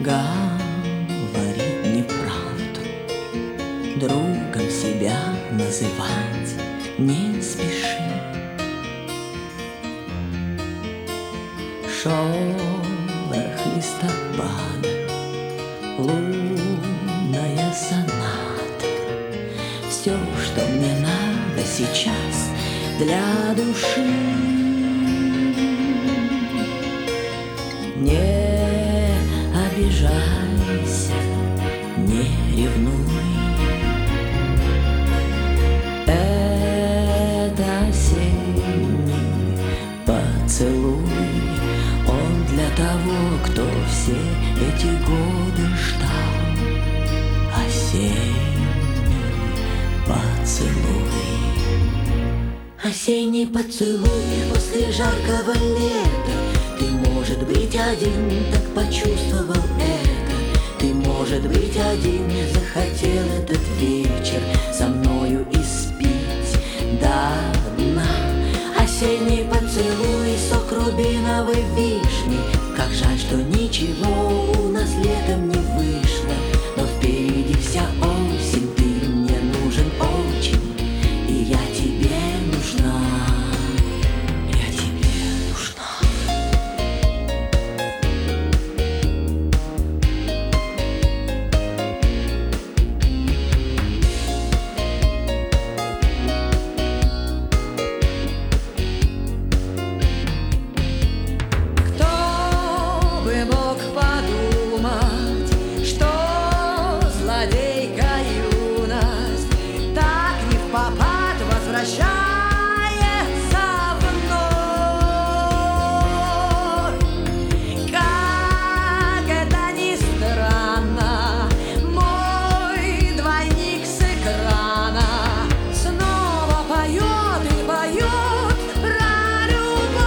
говорит неправду, другом себя называть не спеши. Шорох листопада, лунная соната, все, что мне надо сейчас для души. Не обижайся, не ревнуй, это осенний поцелуй. Он для того, кто все эти годы ждал. Осенний поцелуй. Осенний поцелуй после жаркого лета. Ты, может быть, один так почувствовал это. Ты, может быть, один захотел этот вечер со мною испить до дна. Осенний поцелуй, сок рубиновой вишни. Как жаль, что ничего у нас летом не вышло. Но впереди вся осень, ты мне нужен очень, и я тебе нужна. Я тебе нужна. Мог подумать, что злодейка юность так не впопад возвращается вновь. Как это ни странно, мой двойник с экрана снова поет и поет про любовь.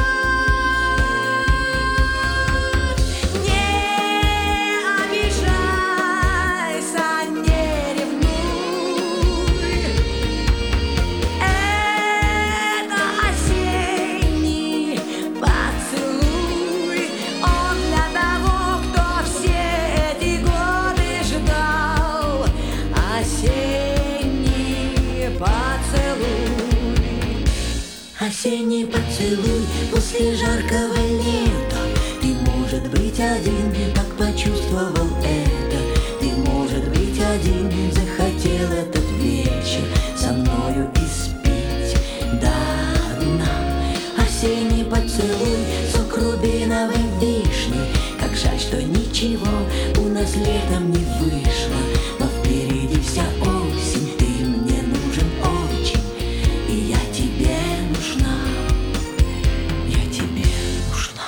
Осенний поцелуй после жаркого лета. Ты, может быть, один так почувствовал это. Ты, может быть, один захотел этот вечер со мною испить до дна. Осенний поцелуй, сок рубиновой вишни. Как жаль, что ничего у нас летом не вышло. Но впереди вся осень, ты мне нужен очень, и я тебе нужна. Я тебе нужна.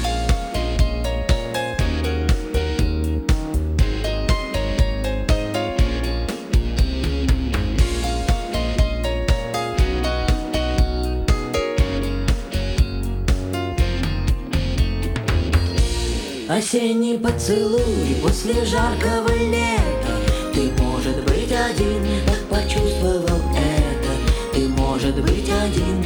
Осенний поцелуй после жаркого лета. Ты, может быть, один так почувствовал это. Ты, может быть, один